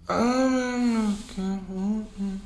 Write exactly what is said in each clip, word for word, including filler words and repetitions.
I've been looking.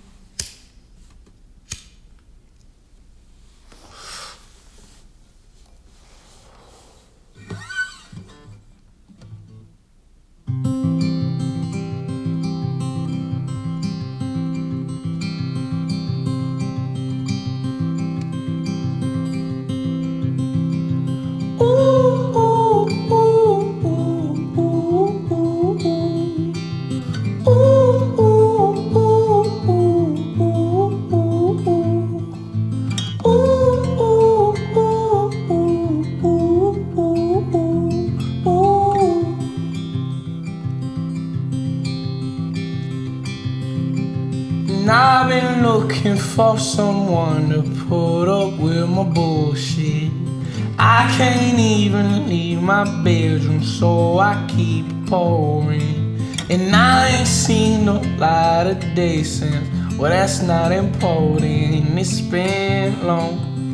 And I've been looking for someone to put up with my bullshit. I can't even leave my bedroom, so I keep pouring. And I ain't seen no light of day since, well, that's not important. It's been long.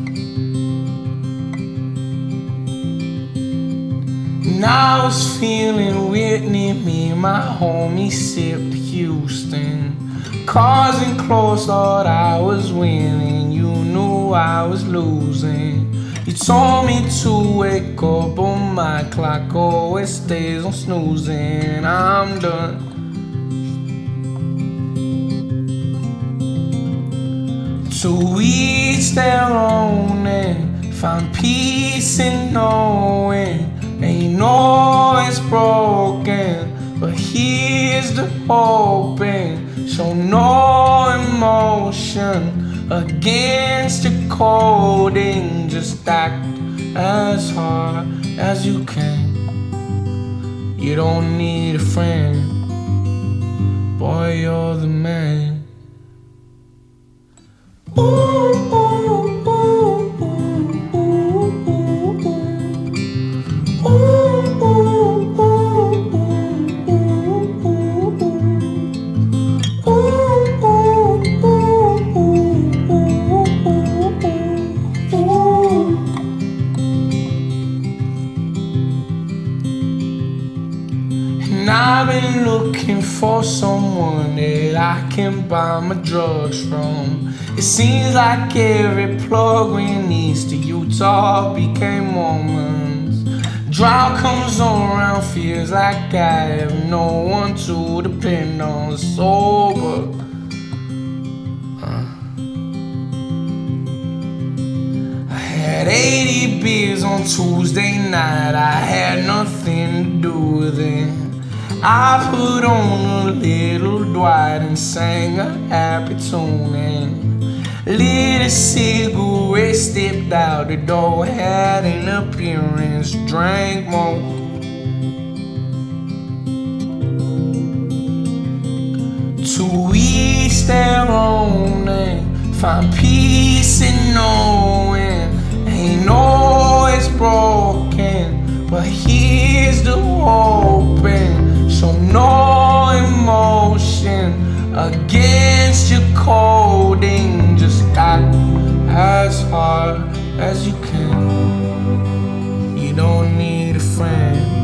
And I was feeling Whitney, me and my homie sipped Houston. Cars and clothes, thought I was winning. You knew I was losing. You told me to wake up, but my clock always stays on snoozing. I'm done. To each their own, and find peace in knowing ain't always broken, but here's the hoping. Show no emotion against your coding. Just act as hard as you can. You don't need a friend, boy, you're the man. Ooh, ooh, ooh, ooh, ooh, ooh. Ooh, ooh, ooh, ooh, ooh, ooh. And I've been looking for someone that I can buy my drugs from. It seems like every plug we needs to Utah became Mormons. Drought comes around, feels like I have no one to depend on. Sober, uh. I had eighty beers on Tuesday night, I had nothing to do with it. I put on a little Dwight and sang a happy tune and lit a cigarette, stepped out the door, had an appearance, drank more. To each their own, and find peace in knowing ain't always broken, but here's the hoping. Show no emotion against your coding. Just act as hard as you can. You don't need a friend,